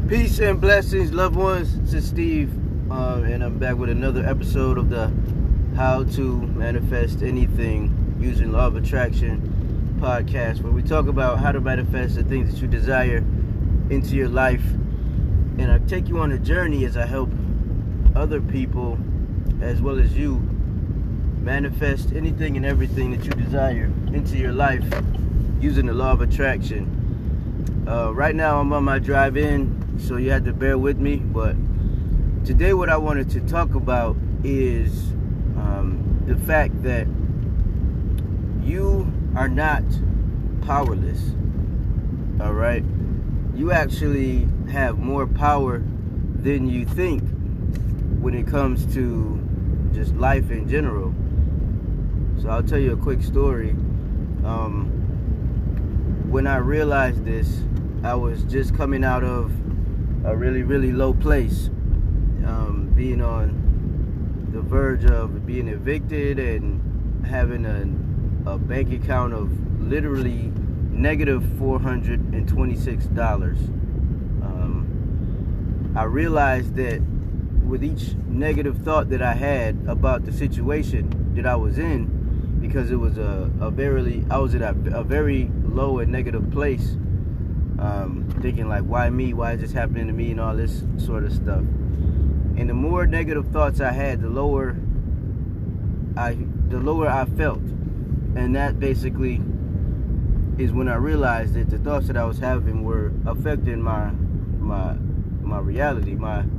Peace and blessings, loved ones. This is Steve, and I'm back with another episode of the How to Manifest Anything Using Law of Attraction podcast, where we talk about how to manifest the things that you desire into your life. And I take you on a journey as I help other people, as well as you, manifest anything and everything that you desire into your life using the Law of Attraction. Right now I'm on my drive-in, so you have to bear with me, but today what I wanted to talk about is the fact that you are not powerless. All right, you actually have more power than you think when it comes to just life in general. So I'll tell you a quick story. When I realized this, I was just coming out of a really low place, being on the verge of being evicted and having a bank account of literally negative $426. I realized that with each negative thought that I had about the situation that I was in, because it was I was at a very low and negative place, thinking like, why me? Why is this happening to me? And all this sort of stuff. And the more negative thoughts I had, the lower I felt. And that basically is when I realized that the thoughts that I was having were affecting my reality,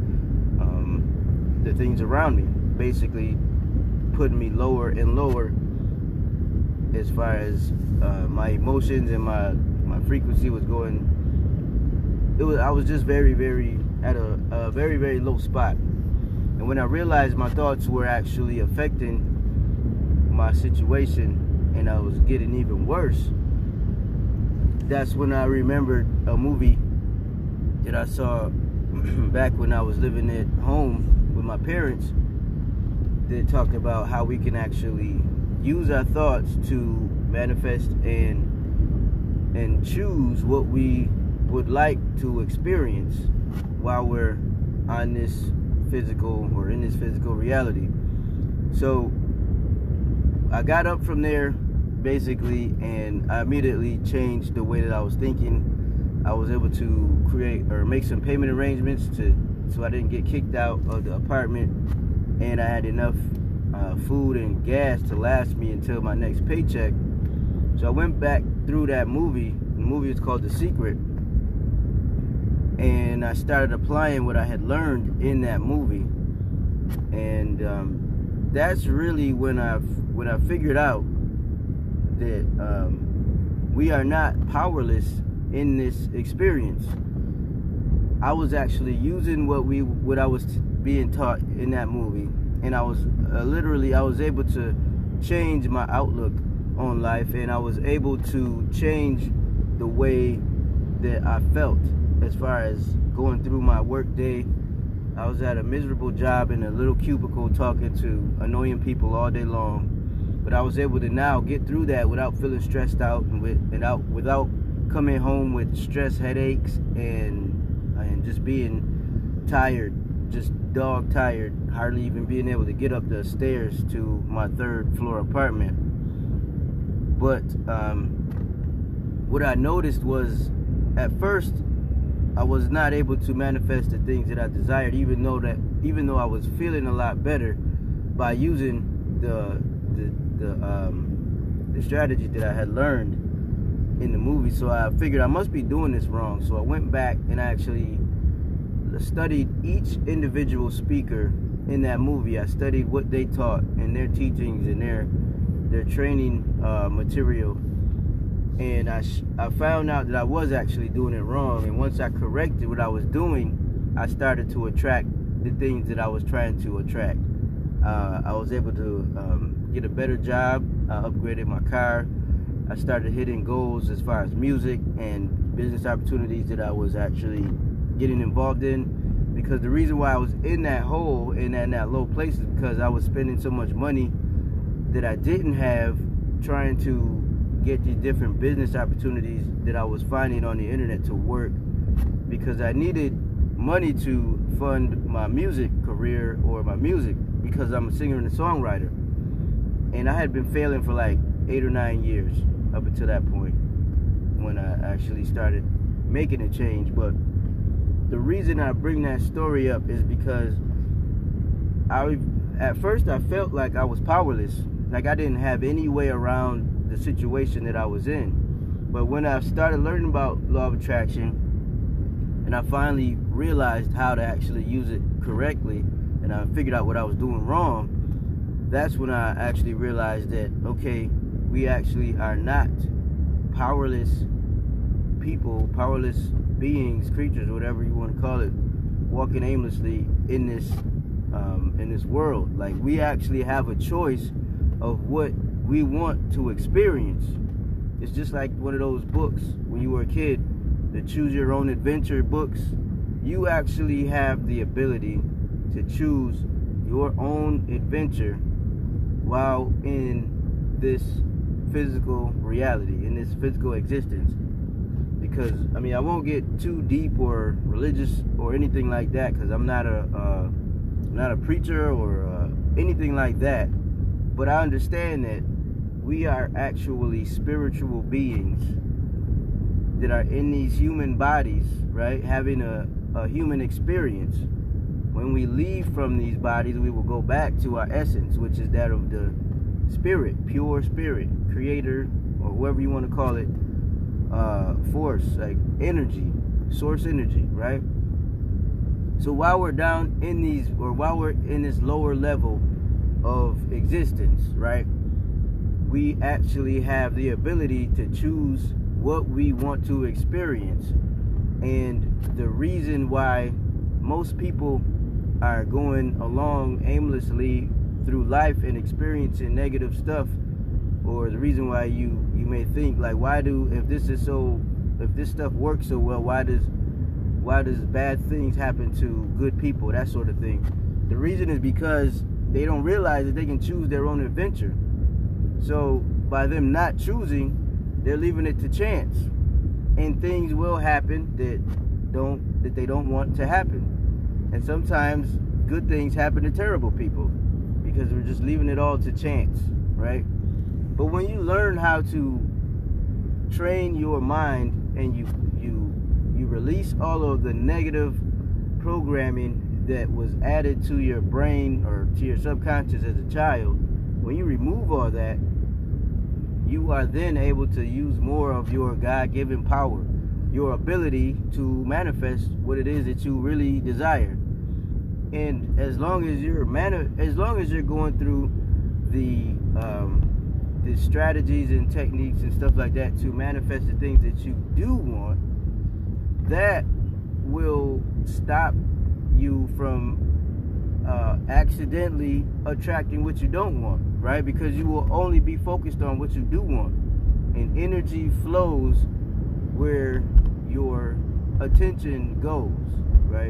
the things around me, basically putting me lower and lower as far as my emotions and my frequency was going. I was just very at a very low spot. And when I realized my thoughts were actually affecting my situation and I was getting even worse, that's when I remembered a movie that I saw back when I was living at home with my parents, that talked about how we can actually use our thoughts to manifest and choose what we would like to experience while we're on this physical or in this physical reality. So I got up from there basically, and I immediately changed the way that I was thinking. I was able to create or make some payment arrangements so I didn't get kicked out of the apartment, and I had enough food and gas to last me until my next paycheck. So I went back through that movie. The movie is called The Secret, and I started applying what I had learned in that movie. And that's really when I figured out that we are not powerless in this experience. I was actually using what I was being taught in that movie, and I was I was able to change my outlook on life, and I was able to change the way that I felt as far as going through my work day. I was at a miserable job in a little cubicle talking to annoying people all day long, but I was able to now get through that without feeling stressed out and without coming home with stress, headaches, and just being tired, just dog tired, hardly even being able to get up the stairs to my 3rd floor apartment. But what I noticed was, at first, I was not able to manifest the things that I desired, even though I was feeling a lot better by using the strategy that I had learned in the movie. So I figured I must be doing this wrong. So I went back and I actually studied each individual speaker in that movie. I studied what they taught and their teachings and their training material. And I found out that I was actually doing it wrong. And once I corrected what I was doing, I started to attract the things that I was trying to attract. I was able to get a better job. I upgraded my car. I started hitting goals as far as music and business opportunities that I was actually getting involved in. Because the reason why I was in that hole and in that low place is because I was spending so much money that I didn't have trying to get these different business opportunities that I was finding on the internet to work, because I needed money to fund my music career or my music, because I'm a singer and a songwriter. And I had been failing for like 8 or 9 years up until that point when I actually started making a change. But the reason I bring that story up is because at first I felt like I was powerless, like I didn't have any way around the situation that I was in. But when I started learning about law of attraction, and I finally realized how to actually use it correctly, and I figured out what I was doing wrong, that's when I actually realized that, okay, we actually are not powerless people, powerless beings, creatures, whatever you want to call it, walking aimlessly in this world. Like, we actually have a choice of what we want to experience. It's just like one of those books when you were a kid, the Choose Your Own Adventure books. You actually have the ability to choose your own adventure while in this physical reality, in this physical existence. Because, I mean, I won't get too deep or religious or anything like that, because I'm not a preacher or anything like that. But I understand that we are actually spiritual beings that are in these human bodies, right? Having a human experience. When we leave from these bodies, we will go back to our essence, which is that of the spirit, pure spirit, creator, or whoever you want to call it, force, like energy, source energy, right? So while we're down in these, or while we're in this lower level of existence, right, we actually have the ability to choose what we want to experience. And the reason why most people are going along aimlessly through life and experiencing negative stuff, or the reason why you may think, like, if this stuff works so well, why does bad things happen to good people, that sort of thing. The reason is because they don't realize that they can choose their own adventure. So by them not choosing, they're leaving it to chance, and things will happen that they don't want to happen. And sometimes good things happen to terrible people because we're just leaving it all to chance, right? But when you learn how to train your mind and you release all of the negative programming that was added to your brain or to your subconscious as a child, when you remove all that, you are then able to use more of your God-given power, your ability to manifest what it is that you really desire. And as long as you're going through the strategies and techniques and stuff like that to manifest the things that you do want, that will stop you from accidentally attracting what you don't want, right? Because you will only be focused on what you do want, and energy flows where your attention goes, right?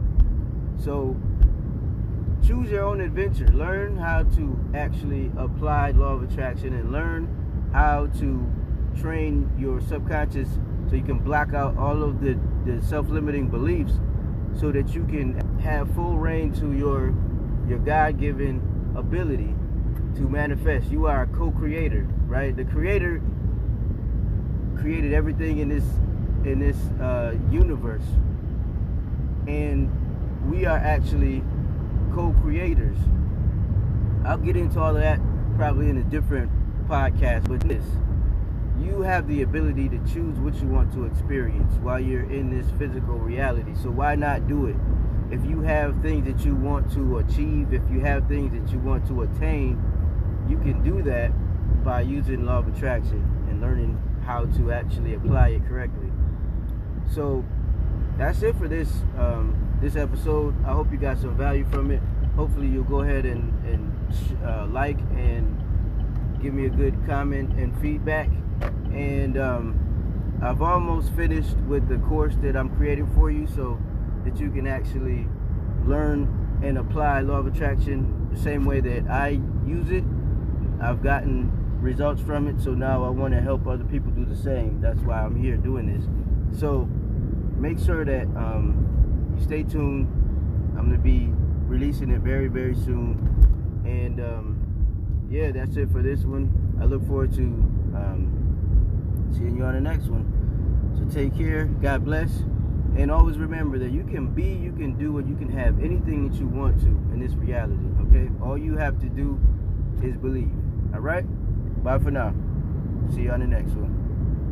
So choose your own adventure. Learn how to actually apply law of attraction, and learn how to train your subconscious so you can block out all of the self-limiting beliefs, so that you can have full reign to your God-given ability to manifest. You are a co-creator, right? The creator created everything in this universe, and we are actually co-creators. I'll get into all of that probably in a different podcast, but you have the ability to choose what you want to experience while you're in this physical reality. So why not do it? If you have things that you want to achieve, if you have things that you want to attain, you can do that by using law of attraction and learning how to actually apply it correctly. So that's it for this episode. I hope you got some value from it. Hopefully you'll go ahead and like and give me a good comment and feedback. And I've almost finished with the course that I'm creating for you, so that you can actually learn and apply law of attraction the same way that I use it. I've gotten results from it, so now I want to help other people do the same. That's why I'm here doing this. So make sure that you stay tuned. I'm gonna be releasing it very, very soon. And yeah, that's it for this one. I look forward to seeing you on the next one. So take care. God bless. And always remember that you can be, you can do, and you can have anything that you want to in this reality, okay? All you have to do is believe. All right? Bye for now. See you on the next one.